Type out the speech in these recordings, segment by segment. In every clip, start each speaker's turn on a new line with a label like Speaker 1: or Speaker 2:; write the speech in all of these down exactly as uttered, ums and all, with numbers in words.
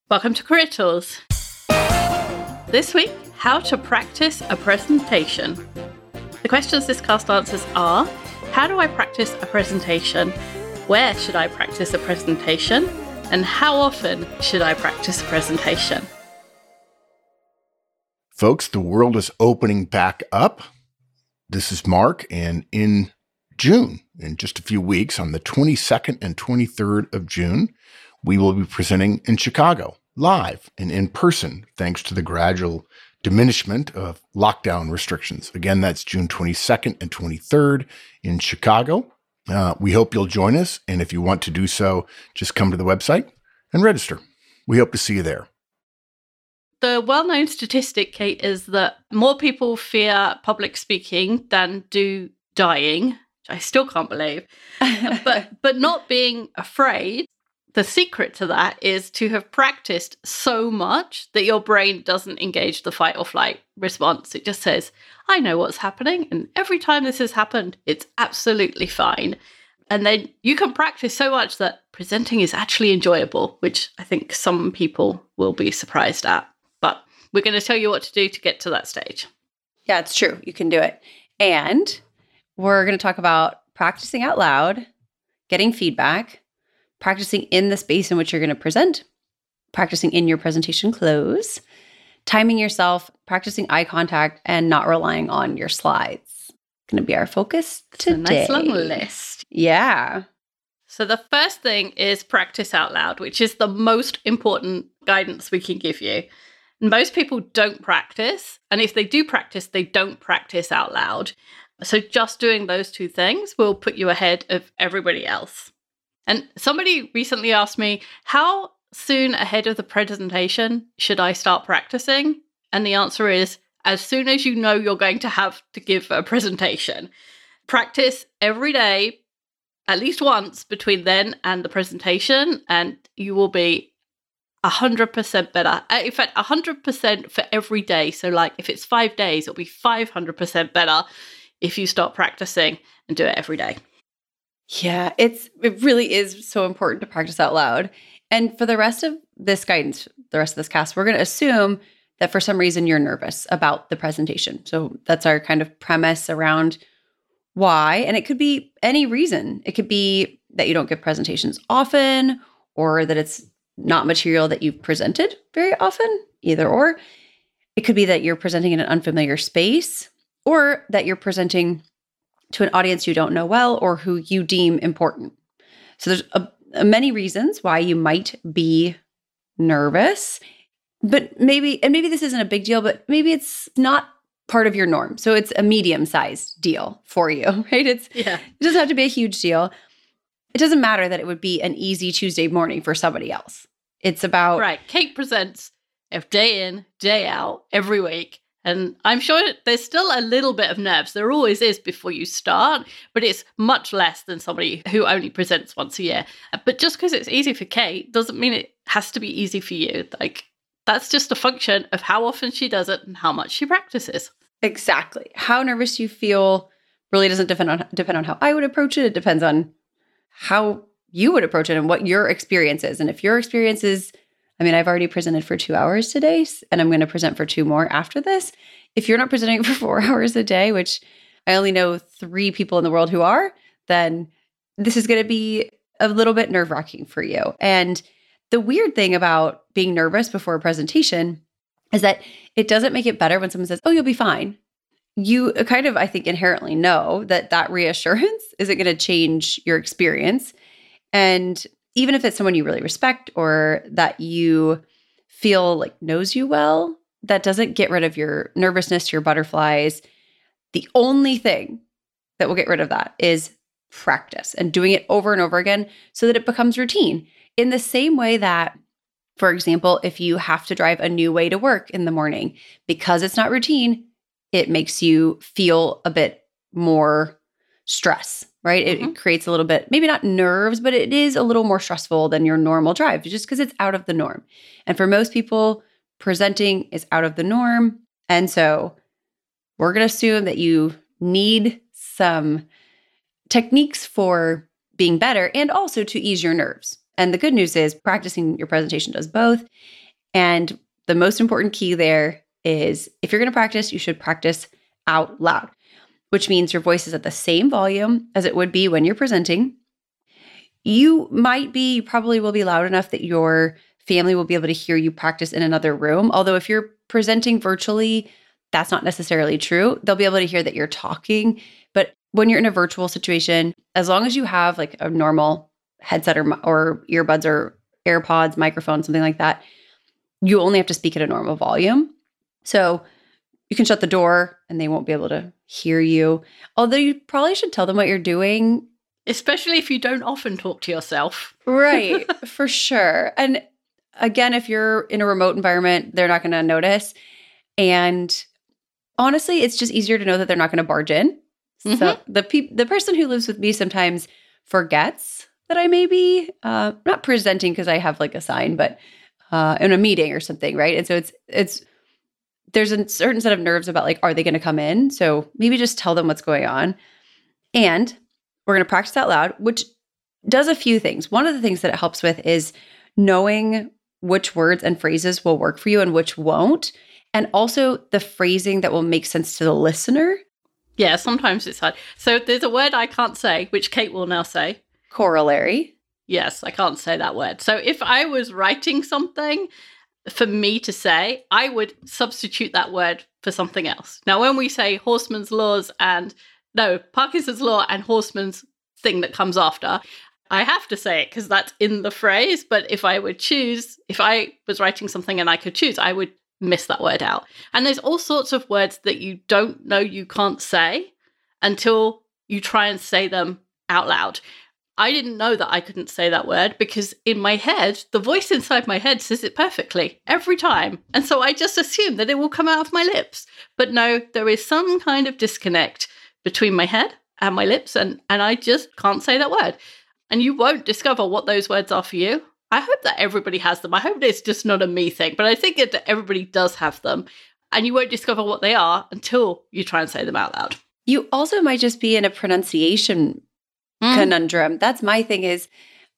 Speaker 1: Welcome to Career Tools. This week, how to practice a presentation. The questions this cast answers are, how do I practice a presentation? Where should I practice a presentation? And how often should I practice a presentation?
Speaker 2: Folks, the world is opening back up. This is Mark, and in June, in just a few weeks, on the twenty-second and twenty-third of June, we will be presenting in Chicago, live and in person, thanks to the gradual diminishment of lockdown restrictions. Again, that's June twenty-second and twenty-third in Chicago. Uh, we hope you'll join us, and if you want to do so, just come to the website and register. We hope to see you there.
Speaker 1: The well-known statistic, Kate, is that more people fear public speaking than do dying, which I still can't believe. but but not being afraid. The secret to that is to have practiced so much that your brain doesn't engage the fight or flight response. It just says, I know what's happening. And every time this has happened, it's absolutely fine. And then you can practice so much that presenting is actually enjoyable, which I think some people will be surprised at. But we're going to tell you what to do to get to that stage.
Speaker 3: Yeah, it's true. You can do it. And we're going to talk about practicing out loud, getting feedback, practicing in the space in which you're going to present, practicing in your presentation clothes, timing yourself, practicing eye contact, and not relying on your slides. Going to be our focus today.
Speaker 1: It's a nice long list.
Speaker 3: Yeah.
Speaker 1: So the first thing is practice out loud, which is the most important guidance we can give you. Most people don't practice, and if they do practice, they don't practice out loud. So just doing those two things will put you ahead of everybody else. And somebody recently asked me, how soon ahead of the presentation should I start practicing? And the answer is, as soon as you know you're going to have to give a presentation. Practice every day, at least once between then and the presentation, and you will be one hundred percent better. In fact, one hundred percent for every day. So like if it's five days, it'll be five hundred percent better if you start practicing and do it every day.
Speaker 3: Yeah, it's it really is so important to practice out loud. And for the rest of this guidance, the rest of this cast, we're going to assume that for some reason you're nervous about the presentation. So that's our kind of premise around why. And it could be any reason. It could be that you don't give presentations often, or that it's not material that you've presented very often, either or. It could be that you're presenting in an unfamiliar space, or that you're presenting to an audience you don't know well or who you deem important. So there's a, a many reasons why you might be nervous, but maybe, and maybe this isn't a big deal, but maybe it's not part of your norm. So it's a medium-sized deal for you, right? It's
Speaker 1: Yeah.
Speaker 3: It doesn't have to be a huge deal. It doesn't matter that it would be an easy Tuesday morning for somebody else. It's about...
Speaker 1: Right. Kate presents day in, day out, every week. And I'm sure there's still a little bit of nerves. There always is before you start, but it's much less than somebody who only presents once a year. But just because it's easy for Kate doesn't mean it has to be easy for you. Like, that's just a function of how often she does it and how much she practices.
Speaker 3: Exactly. How nervous you feel really doesn't depend on depend on how I would approach it. It depends on how you would approach it and what your experience is. And if your experience is, I mean, I've already presented for two hours today, and I'm going to present for two more after this. If you're not presenting for four hours a day, which I only know three people in the world who are, then this is going to be a little bit nerve-wracking for you. And the weird thing about being nervous before a presentation is that it doesn't make it better when someone says, oh, you'll be fine. You kind of, I think, inherently know that that reassurance isn't going to change your experience. And even if it's someone you really respect or that you feel like knows you well, that doesn't get rid of your nervousness, your butterflies. The only thing that will get rid of that is practice and doing it over and over again so that it becomes routine. In the same way that, for example, if you have to drive a new way to work in the morning, because it's not routine, it makes you feel a bit more stress, right? It,
Speaker 1: Mm-hmm.
Speaker 3: it creates a little bit, maybe not nerves, but it is a little more stressful than your normal drive just because it's out of the norm. And for most people, presenting is out of the norm. And so we're going to assume that you need some techniques for being better and also to ease your nerves. And the good news is practicing your presentation does both. And the most important key there is if you're going to practice, you should practice out loud, which means your voice is at the same volume as it would be when you're presenting. You might be, you probably will be loud enough that your family will be able to hear you practice in another room. Although if you're presenting virtually, that's not necessarily true. They'll be able to hear that you're talking. But when you're in a virtual situation, as long as you have like a normal headset or, or earbuds or AirPods, microphone, something like that, you only have to speak at a normal volume. So you can shut the door and they won't be able to hear you. Although you probably should tell them what you're doing.
Speaker 1: Especially if you don't often talk to yourself.
Speaker 3: Right, for sure. And again, if you're in a remote environment, they're not going to notice. And honestly, it's just easier to know that they're not going to barge in. Mm-hmm. So the pe- the person who lives with me sometimes forgets that I may be uh, not presenting because I have like a sign, but uh, in a meeting or something, right? And so it's it's there's a certain set of nerves about like, are they going to come in? So maybe just tell them what's going on. And we're going to practice out loud, which does a few things. One of the things that it helps with is knowing which words and phrases will work for you and which won't. And also the phrasing that will make sense to the listener.
Speaker 1: Yeah, sometimes it's hard. So there's a word I can't say, which Kate will now say.
Speaker 3: Corollary.
Speaker 1: Yes, I can't say that word. So if I was writing something for me to say, I would substitute that word for something else. Now, when we say horseman's laws and no, Parkinson's law and horseman's thing that comes after, I have to say it because that's in the phrase. But if I would choose, if I was writing something and I could choose, I would miss that word out. And there's all sorts of words that you don't know you can't say until you try and say them out loud. I didn't know that I couldn't say that word because in my head, the voice inside my head says it perfectly every time. And so I just assume that it will come out of my lips. But no, there is some kind of disconnect between my head and my lips, and, and I just can't say that word. And you won't discover what those words are for you. I hope that everybody has them. I hope it's just not a me thing, but I think that everybody does have them. And you won't discover what they are until you try and say them out loud.
Speaker 3: You also might just be in a pronunciation mm. conundrum. That's my thing is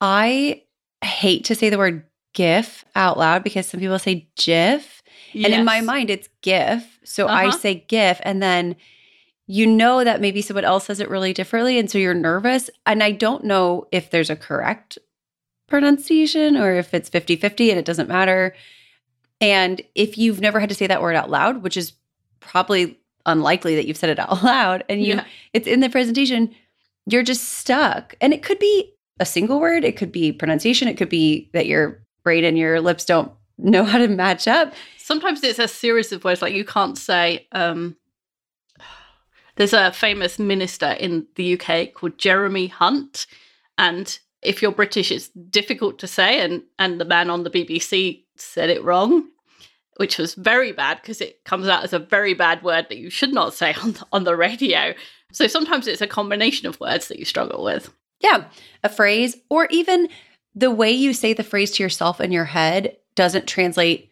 Speaker 3: I hate to say the word GIF out loud because some people say GIF. Yes. And in my mind, it's GIF. So uh-huh. I say GIF and then you know that maybe someone else says it really differently. And so you're nervous. And I don't know if there's a correct pronunciation or if it's fifty-fifty and it doesn't matter. And if you've never had to say that word out loud, which is probably unlikely that you've said it out loud and you yeah. it's in the presentation, you're just stuck. And it could be a single word. It could be pronunciation. It could be that your brain and your lips don't know how to match up.
Speaker 1: Sometimes it's a series of words like you can't say, um, there's a famous minister in the U K called Jeremy Hunt. And if you're British, it's difficult to say. And, and the man on the B B C said it wrong, which was very bad because it comes out as a very bad word that you should not say on the, on the radio. So sometimes it's a combination of words that you struggle with.
Speaker 3: Yeah, a phrase or even the way you say the phrase to yourself in your head doesn't translate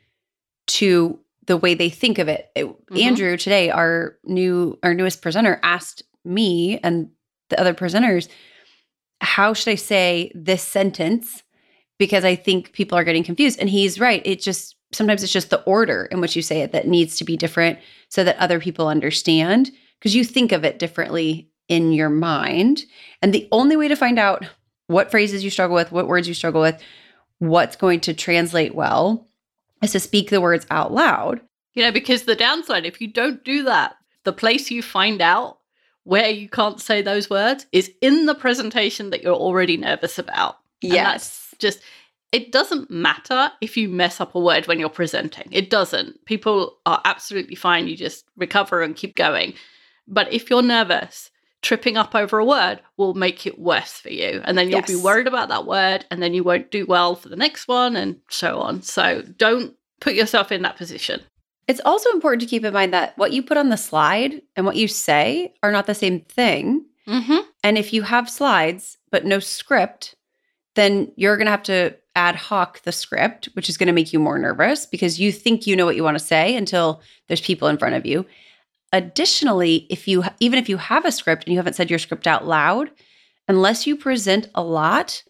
Speaker 3: to the way they think of it. it mm-hmm. Andrew today, our new our newest presenter, asked me and the other presenters, how should I say this sentence? Because I think people are getting confused. And he's right. It just sometimes it's just the order in which you say it that needs to be different so that other people understand because you think of it differently in your mind. And the only way to find out what phrases you struggle with, what words you struggle with, what's going to translate well is to speak the words out loud.
Speaker 1: You know, because the downside, if you don't do that, the place you find out where you can't say those words is in the presentation that you're already nervous about.
Speaker 3: Yes.
Speaker 1: And that's just, it doesn't matter if you mess up a word when you're presenting. It doesn't. People are absolutely fine. You just recover and keep going. But if you're nervous, tripping up over a word will make it worse for you. And then you'll yes. be worried about that word and then you won't do well for the next one and so on. So don't put yourself in that position.
Speaker 3: It's also important to keep in mind that what you put on the slide and what you say are not the same thing.
Speaker 1: Mm-hmm.
Speaker 3: And if you have slides but no script, then you're going to have to ad hoc the script, which is going to make you more nervous because you think you know what you want to say until there's people in front of you. Additionally, if you even if you have a script and you haven't said your script out loud, unless you present a lot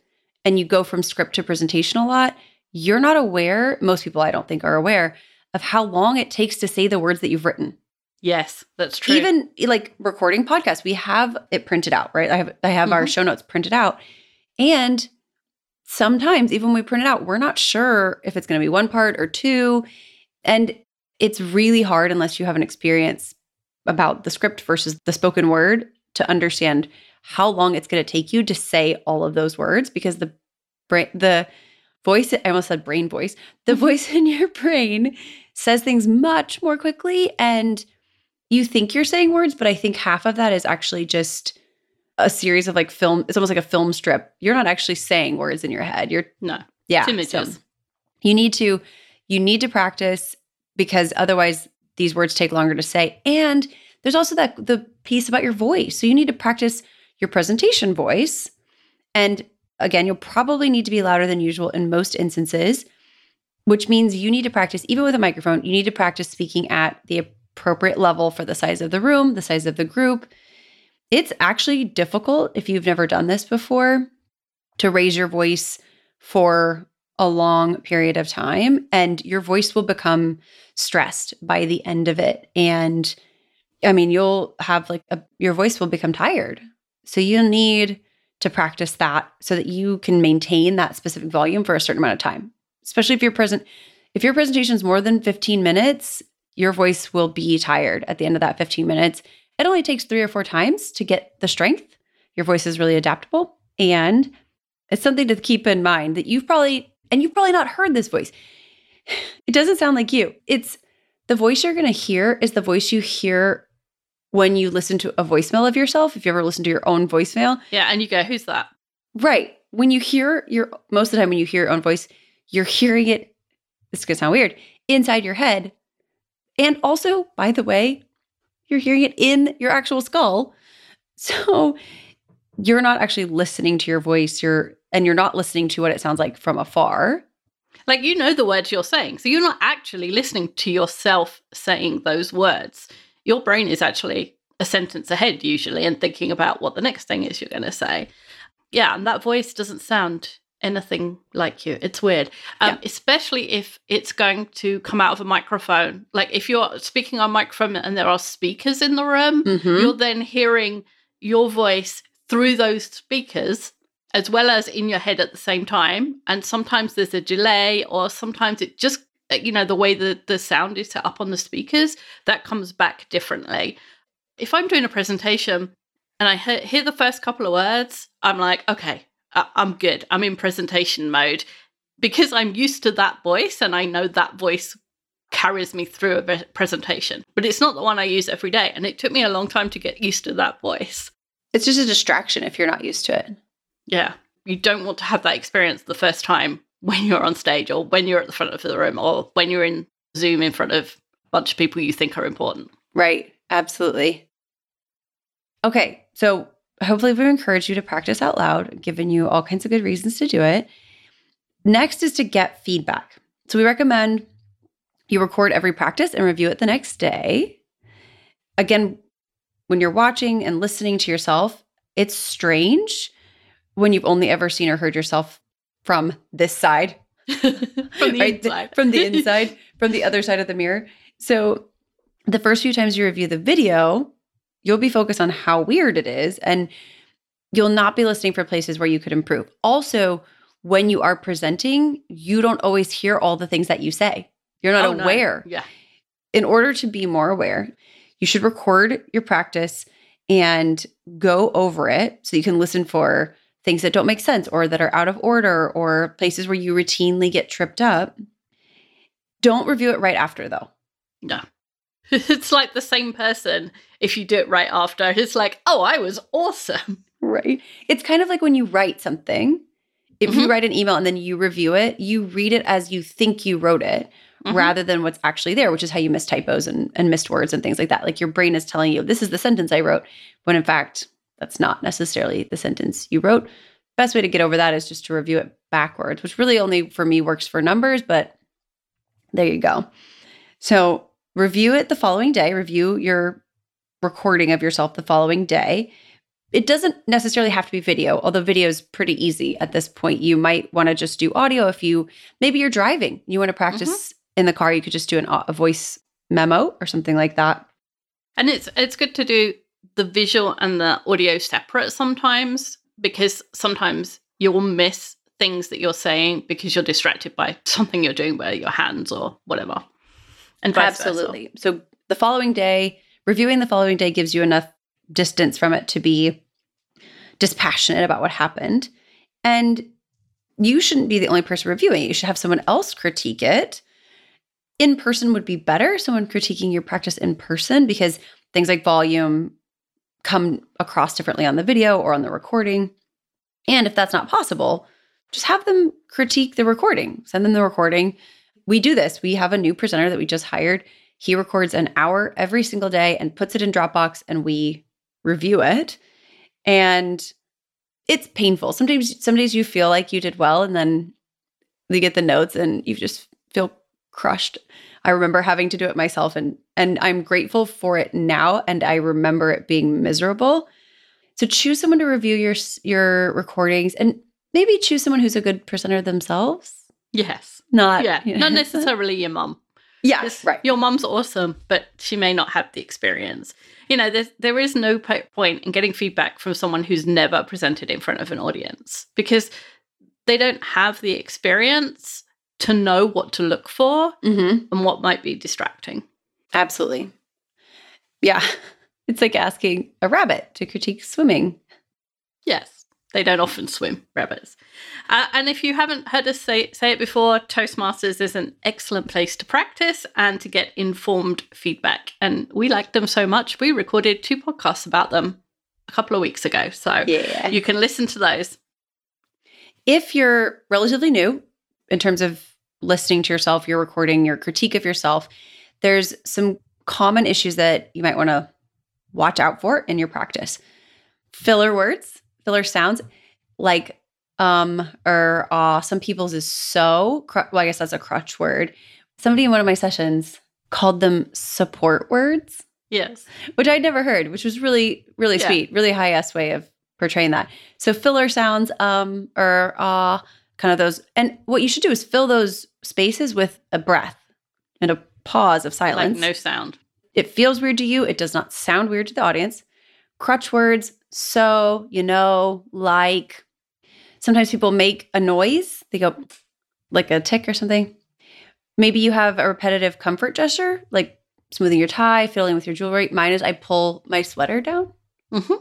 Speaker 3: and you go from script to presentation a lot, you're not aware, most people I don't think are aware, of how long it takes to say the words that you've written.
Speaker 1: Yes, that's true.
Speaker 3: Even like recording podcasts, we have it printed out, right? I have I have mm-hmm. our show notes printed out. And sometimes even when we print it out, we're not sure if it's going to be one part or two. And it's really hard unless you have an experience about the script versus the spoken word to understand how long it's going to take you to say all of those words, because the brain, the voice, I almost said brain voice, the voice in your brain says things much more quickly, and you think you're saying words, but I think half of that is actually just a series of like film. It's almost like a film strip. You're not actually saying words in your head. You're
Speaker 1: no,
Speaker 3: yeah,
Speaker 1: it's images.
Speaker 3: So you need to, you need to practice, because otherwise these words take longer to say. And there's also that the piece about your voice. So you need to practice your presentation voice. And again, you'll probably need to be louder than usual in most instances, which means you need to practice, even with a microphone, you need to practice speaking at the appropriate level for the size of the room, the size of the group. It's actually difficult, if you've never done this before, to raise your voice for a long period of time, and your voice will become stressed by the end of it. And I mean, you'll have like a, your voice will become tired. So you'll need to practice that so that you can maintain that specific volume for a certain amount of time. Especially if your present, if your presentation is more than fifteen minutes, your voice will be tired at the end of that fifteen minutes. It only takes three or four times to get the strength. Your voice is really adaptable. And it's something to keep in mind that you've probably, and you've probably not heard this voice. It doesn't sound like you. It's the voice you're going to hear is the voice you hear when you listen to a voicemail of yourself. If you ever listen to your own voicemail.
Speaker 1: Yeah. And you go, who's that?
Speaker 3: Right. When you hear your, most of the time when you hear your own voice, you're hearing it, this is going to sound weird, inside your head. And also, by the way, you're hearing it in your actual skull. So you're not actually listening to your voice. You're, and you're not listening to what it sounds like from afar.
Speaker 1: Like, you know the words you're saying. So you're not actually listening to yourself saying those words. Your brain is actually a sentence ahead usually and thinking about what the next thing is you're going to say. Yeah, and that voice doesn't sound anything like you. It's weird. Um, yeah. Especially if it's going to come out of a microphone. Like if you're speaking on a microphone and there are speakers in the room, mm-hmm. you're then hearing your voice through those speakers as well as in your head at the same time. And sometimes there's a delay, or sometimes it just, you know, the way the, the sound is set up on the speakers, that comes back differently. If I'm doing a presentation and I hear, hear the first couple of words, I'm like, okay, I'm good. I'm in presentation mode because I'm used to that voice and I know that voice carries me through a presentation. But it's not the one I use every day. And it took me a long time to get used to that voice.
Speaker 3: It's just a distraction if you're not used to it.
Speaker 1: Yeah. You don't want to have that experience the first time when you're on stage or when you're at the front of the room or when you're in Zoom in front of a bunch of people you think are important.
Speaker 3: Right. Absolutely. Okay. So hopefully we've encouraged you to practice out loud, given you all kinds of good reasons to do it. Next is to get feedback. So we recommend you record every practice and review it the next day. Again, when you're watching and listening to yourself, it's strange when you've only ever seen or heard yourself from this side.
Speaker 1: From the right? inside.
Speaker 3: From the inside, from the other side of the mirror. So the first few times you review the video, you'll be focused on how weird it is, and you'll not be listening for places where you could improve. Also, when you are presenting, you don't always hear all the things that you say. You're not oh, aware.
Speaker 1: No. Yeah.
Speaker 3: In order to be more aware, you should record your practice and go over it so you can listen for things that don't make sense or that are out of order or places where you routinely get tripped up. Don't review it right after, though.
Speaker 1: No. It's like the same person if you do it right after. It's like, oh, I was awesome.
Speaker 3: Right. It's kind of like when you write something. If mm-hmm. you write an email and then you review it, you read it as you think you wrote it mm-hmm. rather than what's actually there, which is how you miss typos and, and missed words and things like that. Like your brain is telling you, this is the sentence I wrote, when in fact, that's not necessarily the sentence you wrote. Best way to get over that is just to review it backwards, which really only for me works for numbers, but there you go. So review it the following day. Review your recording of yourself the following day. It doesn't necessarily have to be video, although video is pretty easy at this point. You might want to just do audio if you, maybe you're driving. You want to practice mm-hmm. in the car. You could just do an, a voice memo or something like that.
Speaker 1: And it's it's good to do the visual and the audio separate sometimes, because sometimes you'll miss things that you're saying because you're distracted by something you're doing with your hands or whatever. And vice
Speaker 3: Absolutely.
Speaker 1: versa.
Speaker 3: So the following day, reviewing the following day gives you enough distance from it to be dispassionate about what happened. And you shouldn't be the only person reviewing it. You should have someone else critique it. In person would be better, someone critiquing your practice in person, because things like volume come across differently on the video or on the recording. And if that's not possible, just have them critique the recording. Send them the recording. We do this. We have a new presenter that we just hired. He records an hour every single day and puts it in Dropbox, and we review it. And it's painful. Sometimes, some days you feel like you did well, and then you get the notes and you just feel crushed. I remember having to do it myself, and and I'm grateful for it now, and I remember it being miserable. So choose someone to review your your recordings, and maybe choose someone who's a good presenter themselves.
Speaker 1: Yes.
Speaker 3: Not
Speaker 1: yeah,
Speaker 3: you know.
Speaker 1: Not necessarily your mum.
Speaker 3: Yes, right.
Speaker 1: Your mum's awesome, but she may not have the experience. You know, there's, there is no po- point in getting feedback from someone who's never presented in front of an audience, because they don't have the experience to know what to look for
Speaker 3: mm-hmm.
Speaker 1: and what might be distracting.
Speaker 3: Absolutely. Yeah. It's like asking a rabbit to critique swimming.
Speaker 1: Yes. They don't often swim, rabbits. Uh, and if you haven't heard us say, say it before, Toastmasters is an excellent place to practice and to get informed feedback. And we like them so much, we recorded two podcasts about them a couple of weeks ago. So
Speaker 3: yeah.
Speaker 1: You can listen to those.
Speaker 3: If you're relatively new in terms of listening to yourself, your recording, your critique of yourself, there's some common issues that you might want to watch out for in your practice. Filler words. Filler sounds like um or ah. Some people's is so. Cr- well, I guess that's a crutch word. Somebody in one of my sessions called them support words.
Speaker 1: Yes,
Speaker 3: which I'd never heard, which was really, really
Speaker 1: yeah.
Speaker 3: sweet, really high S way of portraying that. So filler sounds um or ah, kind of those. And what you should do is fill those spaces with a breath and a pause of silence.
Speaker 1: Like no sound.
Speaker 3: It feels weird to you. It does not sound weird to the audience. Crutch words. So, you know, like sometimes people make a noise. They go like a tick or something. Maybe you have a repetitive comfort gesture, like smoothing your tie, fiddling with your jewelry. Mine is I pull my sweater down.
Speaker 1: Mm-hmm.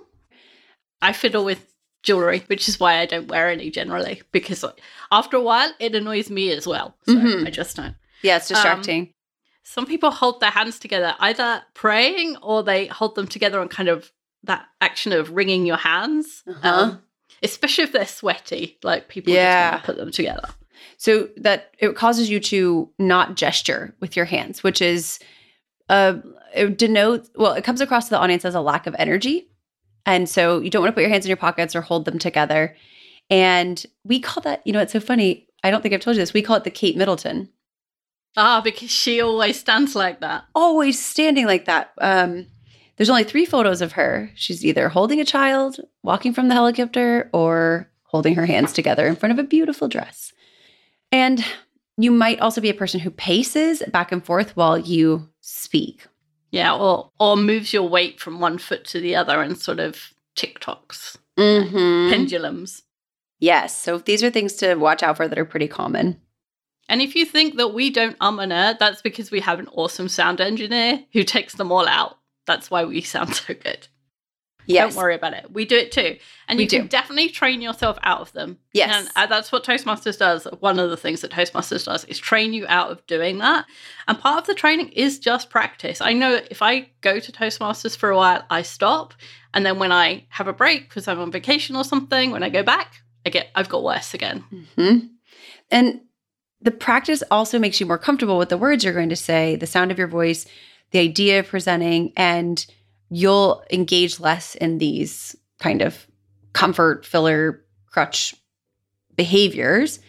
Speaker 1: I fiddle with jewelry, which is why I don't wear any generally, because after a while, it annoys me as well. So
Speaker 3: mm-hmm.
Speaker 1: I just don't.
Speaker 3: Yeah, it's distracting.
Speaker 1: Um, some people hold their hands together, either praying or they hold them together on kind of that action of wringing your hands,
Speaker 3: uh-huh.
Speaker 1: um, especially if they're sweaty, like people
Speaker 3: yeah.
Speaker 1: just want to put them together.
Speaker 3: So that it causes you to not gesture with your hands, which is, uh, it denotes, well, it comes across to the audience as a lack of energy. And so you don't want to put your hands in your pockets or hold them together. And we call that, you know, it's so funny. I don't think I've told you this. We call it the Kate Middleton.
Speaker 1: Ah, because she always stands like that.
Speaker 3: Always standing like that. Um, There's only three photos of her. She's either holding a child, walking from the helicopter, or holding her hands together in front of a beautiful dress. And you might also be a person who paces back and forth while you speak.
Speaker 1: Yeah, or or moves your weight from one foot to the other and sort of TikToks,
Speaker 3: mm-hmm.
Speaker 1: pendulums.
Speaker 3: Yes, so these are things to watch out for that are pretty common.
Speaker 1: And if you think that we don't um and uh, that's because we have an awesome sound engineer who takes them all out. That's why we sound so good.
Speaker 3: Yes.
Speaker 1: Don't worry about it. We do it too. And
Speaker 3: we
Speaker 1: you
Speaker 3: do.
Speaker 1: can definitely train yourself out of them.
Speaker 3: Yes.
Speaker 1: And uh, that's what Toastmasters does. One of the things that Toastmasters does is train you out of doing that. And part of the training is just practice. I know if I go to Toastmasters for a while, I stop. And then when I have a break because I'm on vacation or something, when I go back, I get, I've got worse again.
Speaker 3: Mm-hmm. And the practice also makes you more comfortable with the words you're going to say, the sound of your voice, the idea of presenting, and you'll engage less in these kind of comfort, filler, crutch behaviors.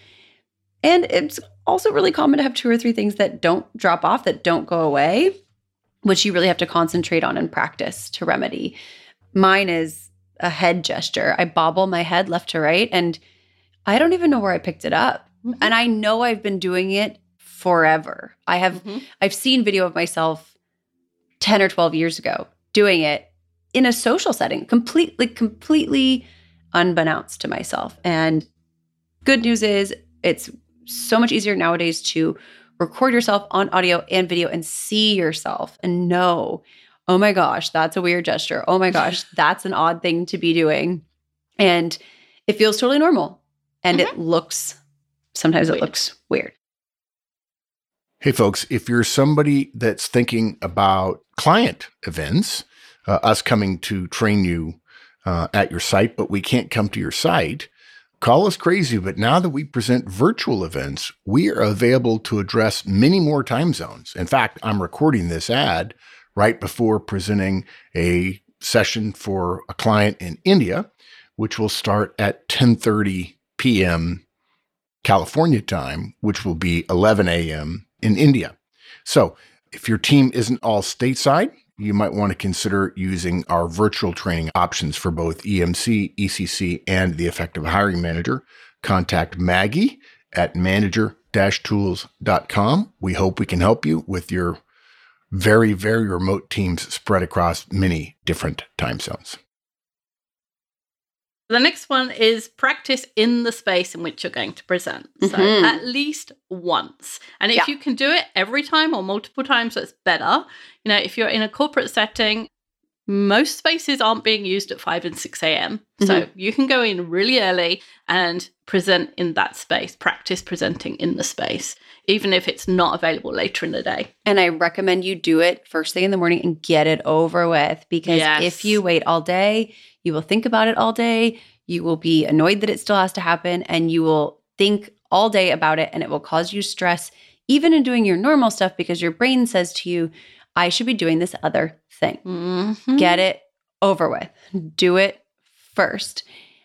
Speaker 3: And it's also really common to have two or three things that don't drop off, that don't go away, which you really have to concentrate on and practice to remedy. Mine is a head gesture. I bobble my head left to right, and I don't even know where I picked it up. Mm-hmm. And I know I've been doing it forever. I have, mm-hmm. I've seen video of myself ten or twelve years ago doing it in a social setting, completely, completely unbeknownst to myself. And good news is it's so much easier nowadays to record yourself on audio and video and see yourself and know, oh my gosh, that's a weird gesture. Oh my gosh, that's an odd thing to be doing. And it feels totally normal. And mm-hmm. it looks, sometimes weird. It looks weird.
Speaker 2: Hey, folks, if you're somebody that's thinking about client events, uh, us coming to train you uh, at your site, but we can't come to your site, call us crazy. But now that we present virtual events, we are available to address many more time zones. In fact, I'm recording this ad right before presenting a session for a client in India, which will start at ten thirty p.m. California time, which will be eleven a.m. in India. So if your team isn't all stateside, you might want to consider using our virtual training options for both E M C, E C C, and the Effective Hiring Manager. Contact Maggie at manager dash tools dot com. We hope we can help you with your very, very remote teams spread across many different time zones.
Speaker 1: The next one is practice in the space in which you're going to present. So
Speaker 3: Mm-hmm.
Speaker 1: at least once. And if
Speaker 3: Yeah.
Speaker 1: you can do it every time or multiple times, that's better. You know, if you're in a corporate setting, most spaces aren't being used at five and six a.m. So
Speaker 3: Mhm.
Speaker 1: you can go in really early and present in that space, practice presenting in the space, even if it's not available later in the day.
Speaker 3: And I recommend you do it first thing in the morning and get it over with, because
Speaker 1: Yes.
Speaker 3: if you wait all day, you will think about it all day. You will be annoyed that it still has to happen, and you will think all day about it, and it will cause you stress even in doing your normal stuff, because your brain says to you, I should be doing this other thing.
Speaker 1: Mm-hmm.
Speaker 3: Get it over with. Do it first.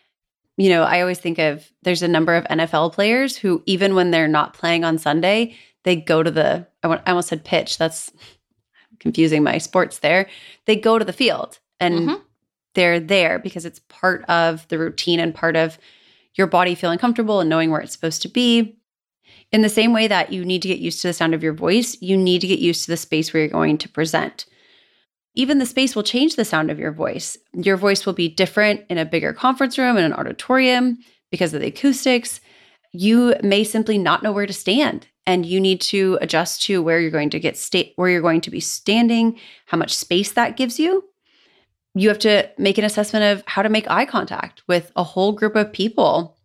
Speaker 3: You know, I always think of, there's a number of N F L players who, even when they're not playing on Sunday, they go to the, I, want, I almost said pitch. That's confusing my sports there. They go to the field and
Speaker 1: Mm-hmm.
Speaker 3: they're there because it's part of the routine and part of your body feeling comfortable and knowing where it's supposed to be. In the same way that you need to get used to the sound of your voice, you need to get used to the space where you're going to present. Even the space will change the sound of your voice. Your voice will be different in a bigger conference room, in an auditorium, because of the acoustics. You may simply not know where to stand, and you need to adjust to where you're going to get sta- where you're going to be standing, how much space that gives you. You have to make an assessment of how to make eye contact with a whole group of people.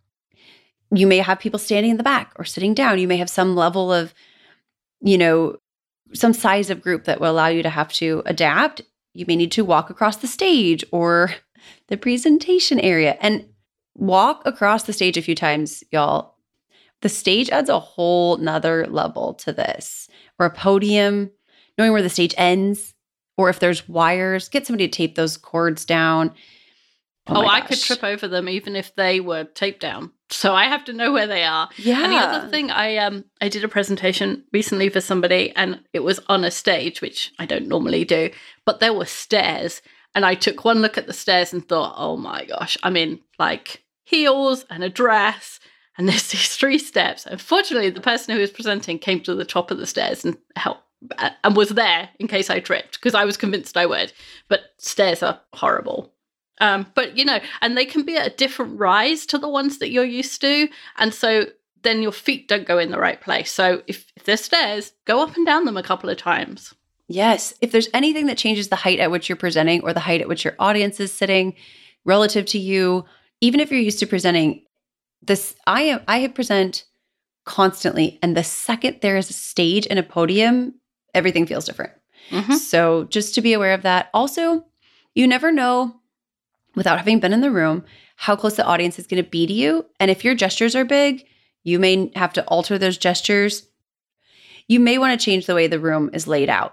Speaker 3: You may have people standing in the back or sitting down. You may have some level of, you know, some size of group that will allow you to have to adapt. You may need to walk across the stage or the presentation area, and walk across the stage a few times, y'all. The stage adds a whole nother level to this, or a podium, knowing where the stage ends, or if there's wires, get somebody to tape those cords down.
Speaker 1: Oh,
Speaker 3: Oh, my
Speaker 1: I could
Speaker 3: gosh.
Speaker 1: trip over them even if they were taped down. So I have to know where they are.
Speaker 3: Yeah.
Speaker 1: And the other thing, I um I did a presentation recently for somebody, and it was on a stage, which I don't normally do, but there were stairs. And I took one look at the stairs and thought, oh my gosh, I'm in like heels and a dress, and there's these three steps. Unfortunately, the person who was presenting came to the top of the stairs and helped and was there in case I tripped, because I was convinced I would. But stairs are horrible. Um, but, you know, and they can be at a different rise to the ones that you're used to. And so then your feet don't go in the right place. So if, if there's stairs, go up and down them a couple of times.
Speaker 3: Yes. If there's anything that changes the height at which you're presenting, or the height at which your audience is sitting relative to you, even if you're used to presenting this, I am, I present constantly. And the second there is a stage and a podium, everything feels different.
Speaker 1: Mm-hmm.
Speaker 3: So just to be aware of that. Also, you never know, without having been in the room, how close the audience is going to be to you. And if your gestures are big, you may have to alter those gestures. You may want to change the way the room is laid out.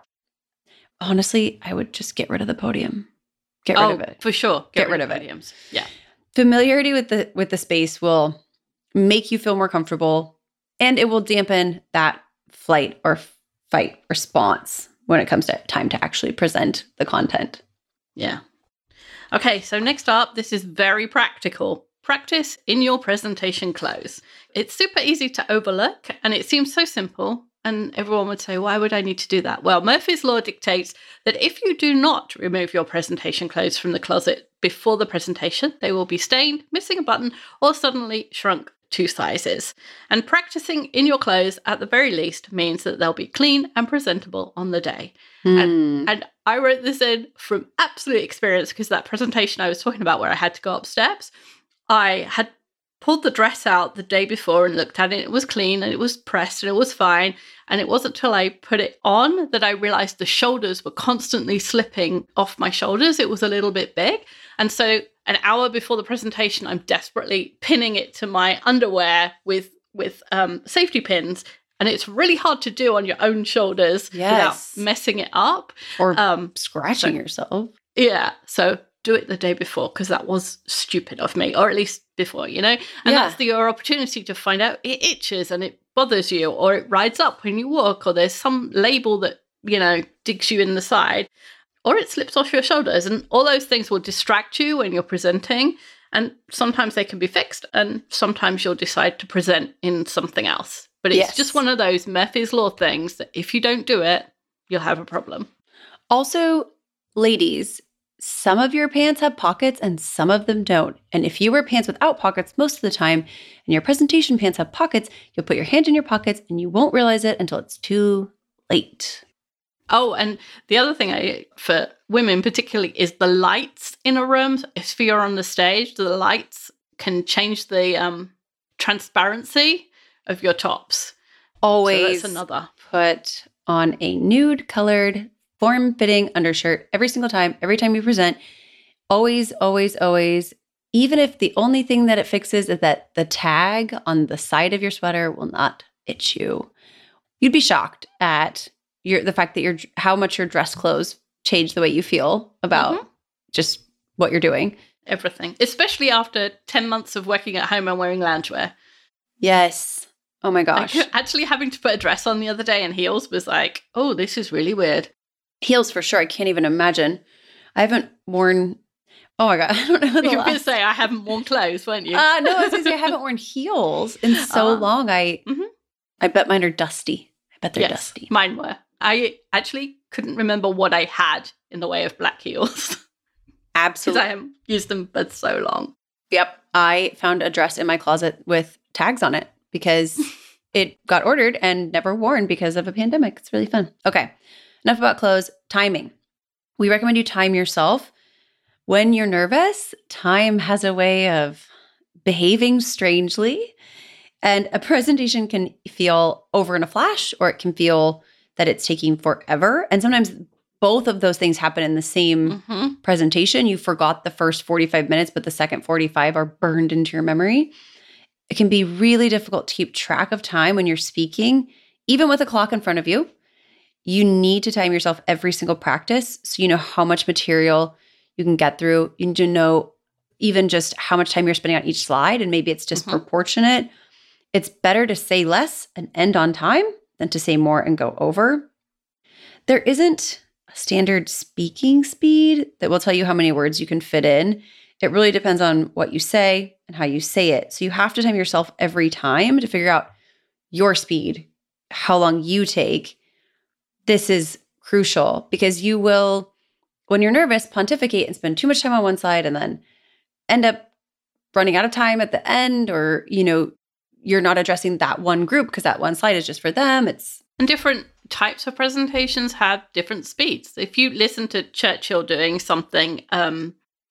Speaker 3: Honestly, I would just get rid of the podium. Get rid
Speaker 1: oh,
Speaker 3: of it.
Speaker 1: for sure.
Speaker 3: Get rid of it.
Speaker 1: podiums. Yeah.
Speaker 3: Familiarity with the with the space will make you feel more comfortable, and it will dampen that flight or fight response when it comes to time to actually present the content.
Speaker 1: Yeah. Okay, so next up, this is very practical. Practice in your presentation clothes. It's super easy to overlook, and it seems so simple. And everyone would say, why would I need to do that? Well, Murphy's Law dictates that if you do not remove your presentation clothes from the closet before the presentation, they will be stained, missing a button, or suddenly shrunk two sizes. And practicing in your clothes, at the very least, means that they'll be clean and presentable on the day.
Speaker 3: Mm.
Speaker 1: And, and I wrote this in from absolute experience, because that presentation I was talking about where I had to go up steps, I had pulled the dress out the day before and looked at it. It was clean and it was pressed and it was fine. And it wasn't until I put it on that I realized the shoulders were constantly slipping off my shoulders. It was a little bit big. And so an hour before the presentation, I'm desperately pinning it to my underwear with, with um, safety pins. And it's really hard to do on your own shoulders
Speaker 3: Yes.
Speaker 1: without messing it up.
Speaker 3: Or
Speaker 1: Um,
Speaker 3: scratching
Speaker 1: so-
Speaker 3: yourself.
Speaker 1: Yeah. So do it the day before, because that was stupid of me, or at least before, you know? And
Speaker 3: Yeah.
Speaker 1: that's the, your opportunity to find out it itches and it bothers you, or it rides up when you walk, or there's some label that, you know, digs you in the side, or it slips off your shoulders. And all those things will distract you when you're presenting. And sometimes they can be fixed, and sometimes you'll decide to present in something else. But it's
Speaker 3: Yes.
Speaker 1: just one of those Murphy's Law things that if you don't do it, you'll have a problem.
Speaker 3: Also, ladies, some of your pants have pockets and some of them don't. And if you wear pants without pockets most of the time and your presentation pants have pockets, you'll put your hand in your pockets and you won't realize it until it's too late.
Speaker 1: Oh, and the other thing I, for women particularly, is the lights in a room. If you're on the stage, the lights can change the um, transparency of your tops.
Speaker 3: Always
Speaker 1: So that's another.
Speaker 3: put on a nude colored form-fitting undershirt every single time, every time you present. Always, always, always. Even if the only thing that it fixes is that the tag on the side of your sweater will not itch you. You'd be shocked at your the fact that your how much your dress clothes change the way you feel about
Speaker 1: Mhm.
Speaker 3: just what you're doing.
Speaker 1: Everything. Especially after ten months of working at home and wearing loungewear.
Speaker 3: Yes. Oh my gosh.
Speaker 1: Like, actually having to put a dress on the other day and heels was like, oh, this is really weird.
Speaker 3: Heels for sure. I can't even imagine. I haven't worn. Oh my god. I don't know. The
Speaker 1: You were going to
Speaker 3: last-
Speaker 1: say I haven't worn clothes, weren't you?
Speaker 3: Uh, no, I was gonna say I haven't worn heels in so
Speaker 1: Ah.
Speaker 3: long. I
Speaker 1: Mhm.
Speaker 3: I bet mine are dusty. I bet they're
Speaker 1: Yes,
Speaker 3: dusty.
Speaker 1: mine were. I actually couldn't remember what I had in the way of black heels, because
Speaker 3: Absolutely.
Speaker 1: I haven't used them for so long.
Speaker 3: Yep. I found a dress in my closet with tags on it because it got ordered and never worn because of a pandemic. It's really fun. Okay. Enough about clothes. Timing. We recommend you time yourself. When you're nervous, time has a way of behaving strangely. And a presentation can feel over in a flash, or it can feel that it's taking forever. And sometimes both of those things happen in the same
Speaker 1: hmm
Speaker 3: presentation. You forgot the first forty-five minutes, but the second forty-five are burned into your memory. It can be really difficult to keep track of time when you're speaking, even with a clock in front of you. You need to time yourself every single practice so you know how much material you can get through. You need to know even just how much time you're spending on each slide, and maybe it's disproportionate. It's better to say less and end on time than to say more and go over. There isn't a standard speaking speed that will tell you how many words you can fit in. It really depends on what you say and how you say it. So you have to time yourself every time to figure out your speed, how long you take. This is crucial because you will, when you're nervous, pontificate and spend too much time on one side and then end up running out of time at the end, or, you know, you're not addressing that one group because that one slide is just for them. It's
Speaker 1: And different types of presentations have different speeds. If you listen to Churchill doing something um,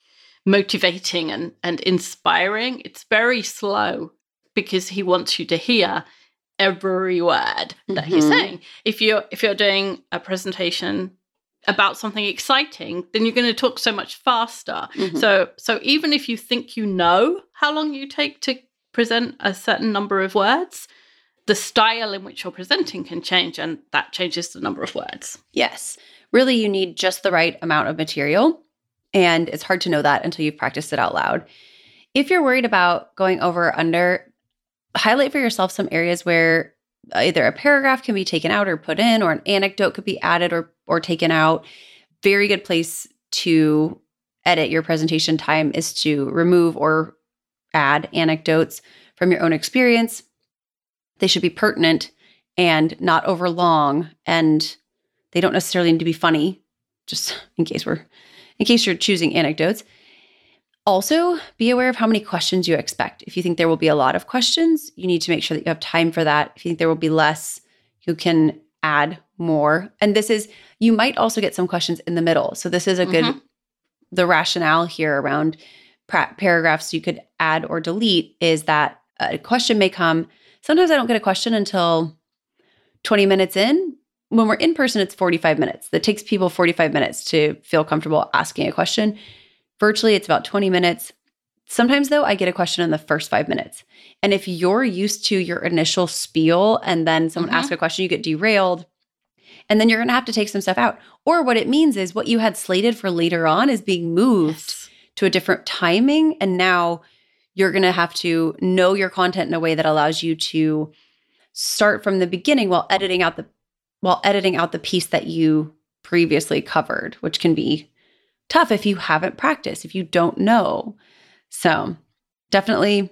Speaker 1: motivating and, and inspiring, it's very slow because he wants you to hear every word that he's
Speaker 3: Mhm.
Speaker 1: saying. If you're if you're doing a presentation about something exciting, then you're going to talk so much faster.
Speaker 3: Mhm.
Speaker 1: So so even if you think you know how long you take to present a certain number of words, the style in which you're presenting can change, and that changes the number of words.
Speaker 3: Yes. Really, you need just the right amount of material. And it's hard to know that until you've practiced it out loud. If you're worried about going over or under, highlight for yourself some areas where either a paragraph can be taken out or put in, or an anecdote could be added or, or taken out. Very good place to edit your presentation time is to remove or add anecdotes from your own experience. They should be pertinent and not over long, and they don't necessarily need to be funny, just in case we're in case you're choosing anecdotes. Also, be aware of how many questions you expect. If you think there will be a lot of questions, you need to make sure that you have time for that. If you think there will be less, you can add more. And this is, you might also get some questions in the middle. So this is a good, mm-hmm. the rationale here around pra- paragraphs you could add or delete is that a question may come. Sometimes I don't get a question until twenty minutes in. When we're in person, it's forty-five minutes. That takes people forty-five minutes to feel comfortable asking a question. Virtually, it's about twenty minutes. Sometimes, though, I get a question in the first five minutes. And if you're used to your initial spiel and then someone mm-hmm. asks a question, you get derailed. And then you're going to have to take some stuff out. Or what it means is what you had slated for later on is being moved yes. to a different timing. And now you're going to have to know your content in a way that allows you to start from the beginning while editing out the while editing out the piece that you previously covered, which can be tough if you haven't practiced, if you don't know. So definitely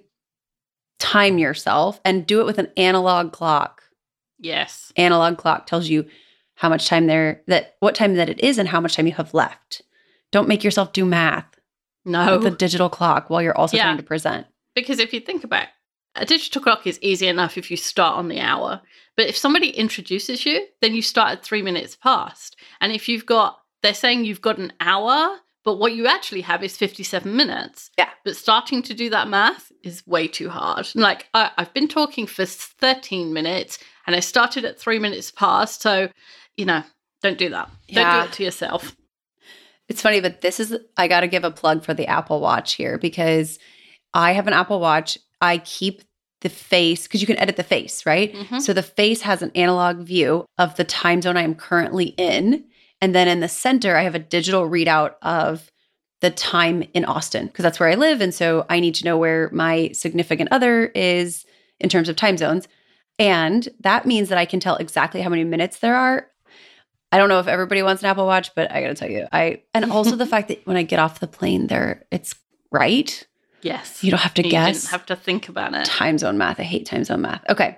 Speaker 3: time yourself and do it with an analog clock.
Speaker 1: Yes.
Speaker 3: Analog clock tells you how much time there, that what time that it is and how much time you have left. Don't make yourself do math.
Speaker 1: No.
Speaker 3: With a digital clock while you're also
Speaker 1: yeah.
Speaker 3: trying to present.
Speaker 1: Because if you think about it, a digital clock is easy enough if you start on the hour. But if somebody introduces you, then you start at three minutes past. And if you've got, they're saying you've got an hour, but what you actually have is fifty-seven minutes.
Speaker 3: Yeah.
Speaker 1: But starting to do that math is way too hard. Like, I, I've been talking for thirteen minutes and I started at three minutes past. So, you know, don't do that.
Speaker 3: Yeah.
Speaker 1: Don't do it to yourself.
Speaker 3: It's funny, but this is, I got to give a plug for the Apple Watch here because I have an Apple Watch. I keep the face, because you can edit the face, right? Mm-hmm. So the face has an analog view of the time zone I am currently in. And then in the center, I have a digital readout of the time in Austin, because that's where I live. And so I need to know where my significant other is in terms of time zones. And that means that I can tell exactly how many minutes there are. I don't know if everybody wants an Apple Watch, but I got to tell you, I, and also the fact that when I get off the plane there, it's right.
Speaker 1: Yes.
Speaker 3: You don't have to
Speaker 1: you
Speaker 3: guess.
Speaker 1: Didn't have to think about it.
Speaker 3: Time zone math. I hate time zone math. Okay.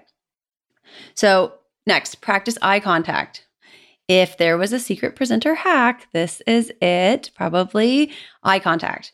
Speaker 3: So next, practice eye contact. If there was a secret presenter hack, this is it. Probably eye contact.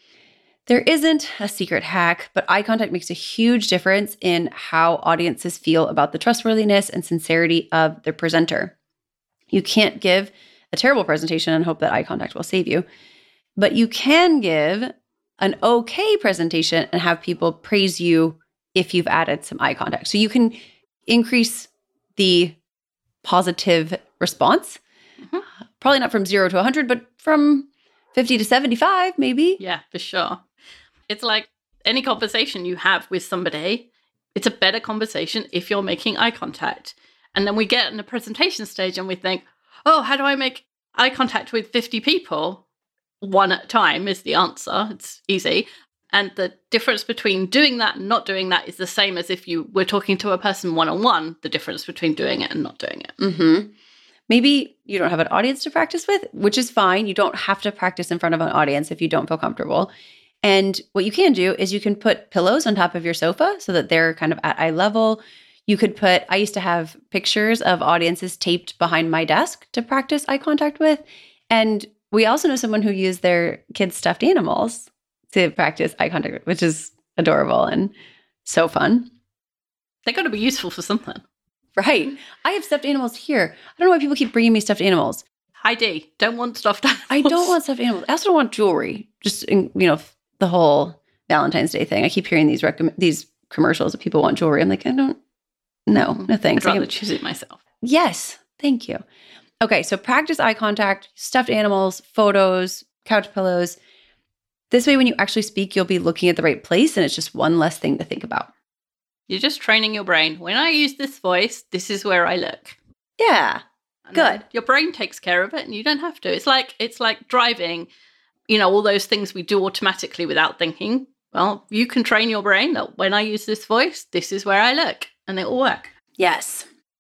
Speaker 3: There isn't a secret hack, but eye contact makes a huge difference in how audiences feel about the trustworthiness and sincerity of the presenter. You can't give a terrible presentation and hope that eye contact will save you, but you can give an okay presentation and have people praise you if you've added some eye contact. So you can increase the positive response, mm-hmm. probably not from zero to one hundred, but from fifty to seventy-five, maybe.
Speaker 1: Yeah, for sure. It's like any conversation you have with somebody, it's a better conversation if you're making eye contact. And then we get in the presentation stage and we think, oh, how do I make eye contact with fifty people? One at a time is the answer. It's easy. And the difference between doing that and not doing that is the same as if you were talking to a person one-on-one, the difference between doing it and not doing it.
Speaker 3: Mm-hmm. Maybe you don't have an audience to practice with, which is fine. You don't have to practice in front of an audience if you don't feel comfortable. And what you can do is you can put pillows on top of your sofa so that they're kind of at eye level. You could put, I used to have pictures of audiences taped behind my desk to practice eye contact with. And we also know someone who used their kids' stuffed animals to practice eye contact with, which is adorable and so fun.
Speaker 1: They got to be useful for something.
Speaker 3: Right. I have stuffed animals here. I don't know why people keep bringing me stuffed animals.
Speaker 1: Heidi, don't want stuffed animals.
Speaker 3: I don't want stuffed animals. I also don't want jewelry. Just, in, you know, the whole Valentine's Day thing. I keep hearing these rec- these commercials that people want jewelry. I'm like, I don't, no, no thanks.
Speaker 1: I'd rather choose it myself.
Speaker 3: Yes. Thank you. Okay. So practice eye contact, stuffed animals, photos, couch pillows. This way, when you actually speak, you'll be looking at the right place and it's just one less thing to think about.
Speaker 1: You're just training your brain. When I use this voice, this is where I look.
Speaker 3: Yeah.
Speaker 1: And
Speaker 3: good.
Speaker 1: Your brain takes care of it and you don't have to. It's like it's like driving, you know, all those things we do automatically without thinking. Well, you can train your brain that when I use this voice, this is where I look and it will work.
Speaker 3: Yes.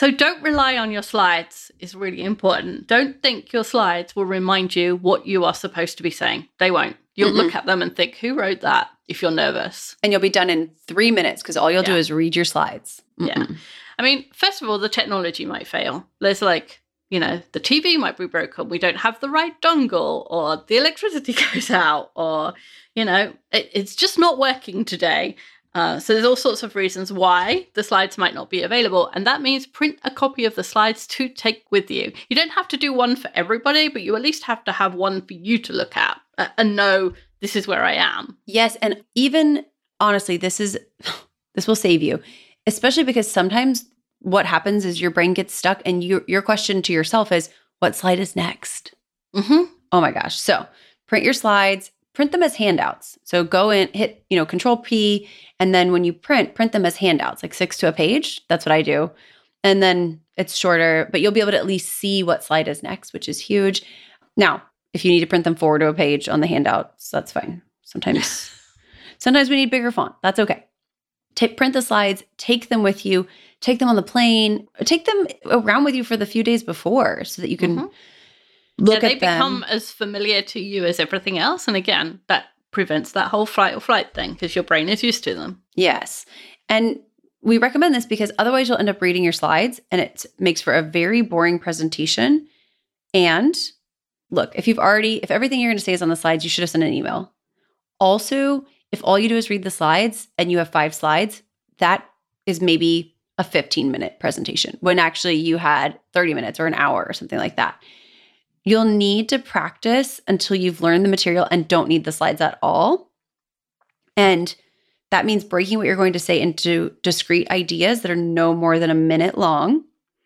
Speaker 1: So don't rely on your slides is really important. Don't think your slides will remind you what you are supposed to be saying. They won't. You'll Mm-mm. look at them and think, who wrote that, if you're nervous?
Speaker 3: And you'll be done in three minutes because all you'll yeah. do is read your slides.
Speaker 1: Mm-mm. Yeah. I mean, first of all, the technology might fail. There's like, you know, the T V might be broken. We don't have the right dongle, or the electricity goes out, or, you know, it, it's just not working today. Uh, so there's all sorts of reasons why the slides might not be available. And that means print a copy of the slides to take with you. You don't have to do one for everybody, but you at least have to have one for you to look at uh, and know this is where I am.
Speaker 3: Yes. And even honestly, this is, this will save you, especially because sometimes what happens is your brain gets stuck and you, your question to yourself is, what slide is next?
Speaker 1: Mm-hmm.
Speaker 3: Oh my gosh. So print your slides. Print them as handouts. So go in, hit, you know, control P, and then when you print, print them as handouts, like six to a page. That's what I do. And then it's shorter, but you'll be able to at least see what slide is next, which is huge. Now, if you need to print them forward to a page on the handouts, that's fine. Sometimes, sometimes we need bigger font. That's okay. T- print the slides, take them with you, take them on the plane, take them around with you for the few days before so that you can mm-hmm. Look
Speaker 1: yeah, they
Speaker 3: at them.
Speaker 1: become as familiar to you as everything else. And again, that prevents that whole fight or flight thing because your brain is used to them.
Speaker 3: Yes. And we recommend this because otherwise you'll end up reading your slides and it makes for a very boring presentation. And look, if you've already, if everything you're going to say is on the slides, you should have sent an email. Also, if all you do is read the slides and you have five slides, that is maybe a fifteen minute presentation when actually you had thirty minutes or an hour or something like that. You'll need to practice until you've learned the material and don't need the slides at all. And that means breaking what you're going to say into discrete ideas that are no more than a minute long.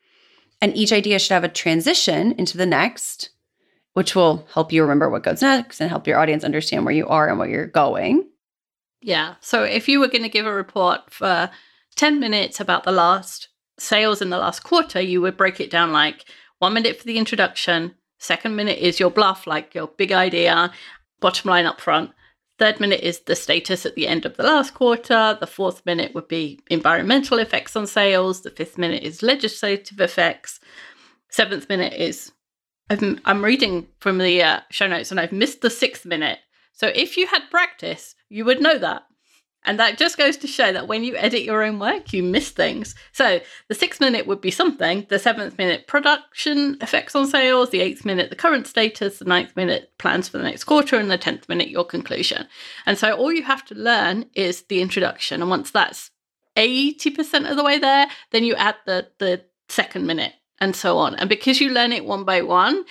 Speaker 3: And each idea should have a transition into the next, which will help you remember what goes next and help your audience understand where you are and where you're going.
Speaker 1: Yeah. So if you were going to give a report for ten minutes about the last sales in the last quarter, you would break it down like one minute for the introduction. Second minute is your bluff, like your big idea, bottom line up front. Third minute is the status at the end of the last quarter. The fourth minute would be environmental effects on sales. The fifth minute is legislative effects. Seventh minute is, I'm, I'm reading from the uh, show notes and I've missed the sixth minute. So if you had practice, you would know that. And that just goes to show that when you edit your own work, you miss things. So the sixth minute would be something, the seventh minute production effects on sales, the eighth minute the current status, the ninth minute plans for the next quarter, and the tenth minute your conclusion. And so all you have to learn is the introduction. And once that's eighty percent of the way there, then you add the, the second minute and so on. And because you learn it one by one,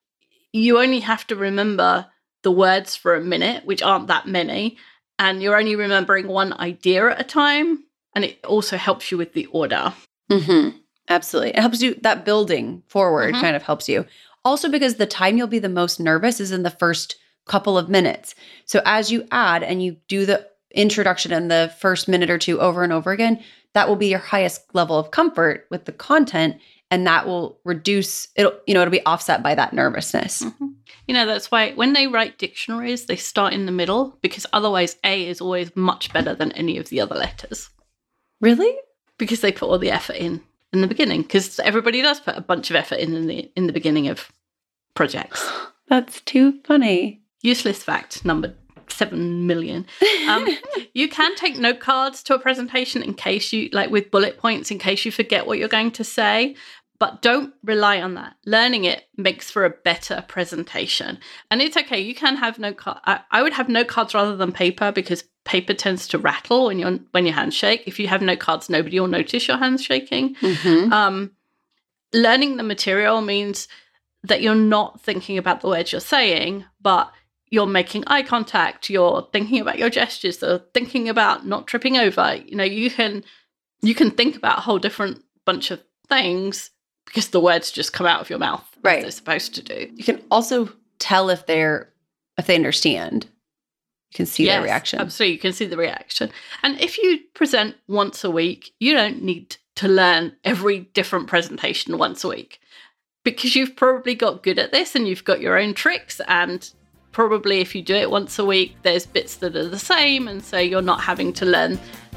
Speaker 1: you only have to remember the words for a minute, which aren't that many. And you're only remembering one idea at a time. And it also helps you with the order.
Speaker 3: Mm-hmm. Absolutely. It helps you, that building forward mm-hmm. kind of helps you. Also because the time you'll be the most nervous is in the first couple of minutes. So as you add and you do the introduction in the first minute or two over and over again, that will be your highest level of comfort with the content. And that will reduce, it'll, you know, it'll be offset by that nervousness.
Speaker 1: Mm-hmm. You know, that's why when they write dictionaries, they start in the middle because otherwise A is always much better than any of the other letters.
Speaker 3: Really?
Speaker 1: Because they put all the effort in in the beginning, because everybody does put a bunch of effort in in the, in the beginning of projects.
Speaker 3: That's too funny.
Speaker 1: Useless fact number seven million. Um, you can take note cards to a presentation in case you, like with bullet points, in case you forget what you're going to say. But don't rely on that. Learning it makes for a better presentation. And it's okay. You can have note cards. I, I would have note cards rather than paper because paper tends to rattle when, you're, when your hands shake. If you have note cards, nobody will notice your hands shaking.
Speaker 3: Mm-hmm.
Speaker 1: Um, learning the material means that you're not thinking about the words you're saying, but you're making eye contact. You're thinking about your gestures. You're thinking about not tripping over. You know, you can you can think about a whole different bunch of things because the words just come out of your mouth,
Speaker 3: right?
Speaker 1: As they're supposed to do.
Speaker 3: You can also tell if they're if they understand. You can see
Speaker 1: yes,
Speaker 3: their reaction.
Speaker 1: Absolutely, you can see the reaction. And if you present once a week, you don't need to learn every different presentation once a week because you've probably got good at this and you've got your own tricks. And probably if you do it once a week, there's bits that are the same, and so you're not having to learn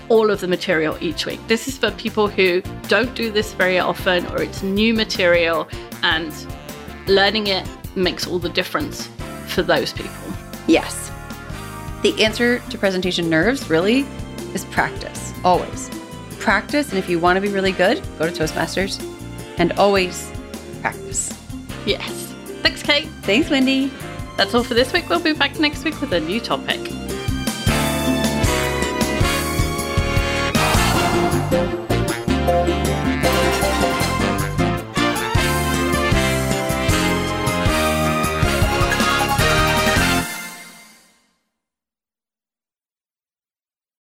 Speaker 1: all of the material each week. This is for people who don't do this very often, or it's new material, and learning it makes all the difference for those people.
Speaker 3: Yes. The answer to presentation nerves really is practice, always. Practice, and if you want to be really good, go to Toastmasters, and always practice.
Speaker 1: Yes. Thanks, Kate.
Speaker 3: Thanks, Wendy.
Speaker 1: That's all for this week. We'll be back next week with a new topic.